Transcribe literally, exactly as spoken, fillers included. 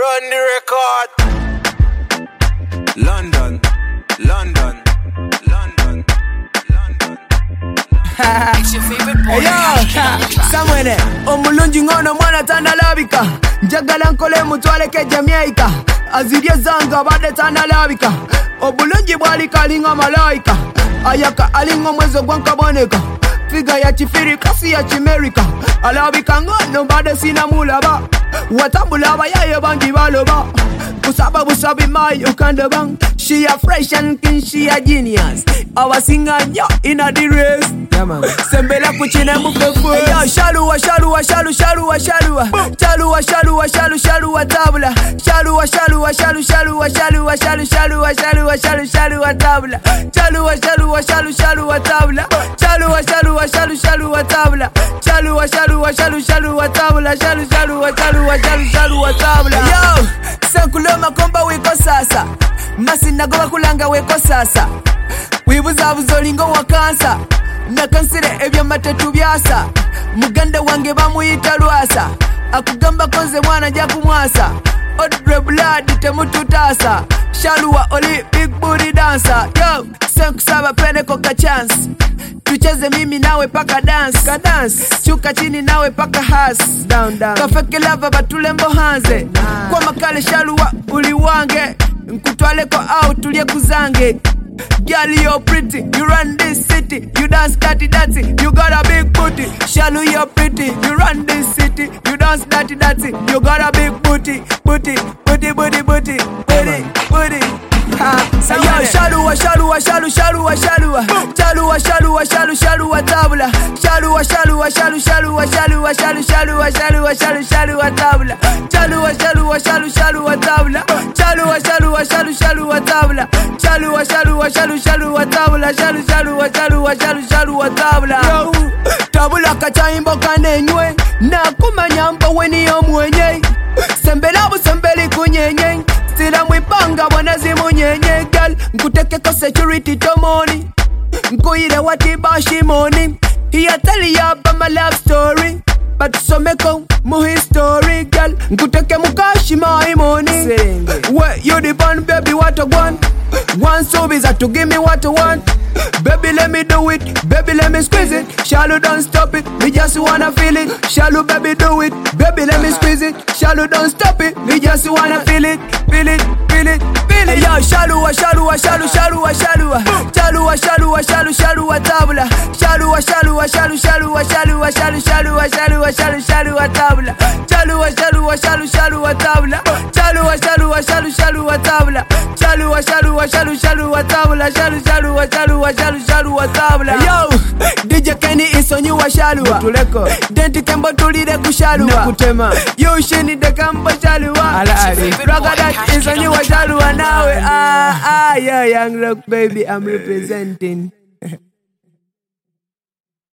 Run the record. London, London, London, London. It's your favorite boy. Hey yo, Samuel, omulungi ngono mwana tandalabika. Njagala nkole mutwaleke Jamaica. Azirye zanga bade tandalabika. Obulungi bwali kalinga malaika. Ayaka alinga mwezo gwankaboneka. Figa ya chifiri kasi ya chimerika. Alabika ngono bade sina mulaba. Watambulaba yaye bangi baloba. Busaba busabi my ukandabang. She a fresh and clean, she a genius. Our singer yo in a the race. Yeah man. Sembela kuchina mufefu. Hey yo, shalua shalua shalu shalua shalua. Shalua shalua shalu shalua tabla. Shalua shalua shalu shalua shalua shalu shalua shalua shalu shalua tabla. Shalua shalua shalu shalua tabla. Shalua shalua shalu shalua tabla. Shalua shalua shalu shalua tabla. Shalu shalua shalua shalu shalua tabla. Yo, sankuloma komba wiko sasa. Masina goba kulanga weko sasa. Wibuza buzolingo wakansa. Nakansire ebya matatu byasa. Muganda wange bamuyita lwasa. Akugamba konze mwana ja kumwasa. Odre blood temututasa. Shalua oli big booty dancer. Yo, senkusaba pene koka chance. Tucheze mimi nawe paka dance. Ka dance. Chuka chini nawe paka has. Down down. Kafeke lava batulembo hanze. Nah. Kwa makale shalua uli wange. Nkutwale ko out tulie kuzange. Girl, you're pretty, you run this city. You dance dirty dirty, you got a big booty. Shalu, you're pretty, you run this city. You dance dirty dirty, you got a big booty. Booty, booty, booty, booty, booty, booty. Say yo, shalua, shalua, shalu, shalua, shalua. Shalua, shalua, shalu, shalua tabla. Shalua, shalua, shalu, shalua, shalua, shalu, shalua, shalua, shalu, shalua tabla. Shalua, shalua, shalu, shalua tabla. Shalua, shalua, shalu, shalua tabla. Shalua, shalua, shalu, shalua tabla. Shalu, shalua, shalua, shalu, shalua tabla. Yo, tabula kachaimbo kanenywe. Na kumanyamba weni omwenye. Sembelabu sembeli kunyenye. Sila mwipanga wana zimu nyenye girl. Nkuteke ko security tomoni. Nkuire watibashi money. Here tell you about my love story. But someko mu history girl. Nkuteke mukashi my money. Where you the bun baby what I want. One so busy to give me what I want. Baby let me do it, baby let me squeeze it. Shallow don't stop it, me just wanna feel it. Shallow baby do it, baby let me squeeze it. Shallow don't stop it, me just wanna feel it, feel it, feel it, feel it. Hey yo, shallow, shallow, shallow, shallow, shallow, shallow, shallow, shallow, shallow, tabla. Shallow, shallow, shallow, shallow, shallow, shallow, shallow, shallow, shallow, shallow, tabla. Shallow, shallow, shallow, shallow, tabla. Shallow, shallow, shallow, shallow, tabla. Shallow, shallow, shallow, shallow, tabla. Shallow, shallow, shallow, shallow, shallow, tabla. Yo, D J Kenny is on you a shallow. Tuleko. Denti kembo tulide kushallow. Nakutema. Yo shini de kambo shallow. Ala ali. Raga that is on you a shallow nawe. Ah ah yeah, young rock baby, I'm representing.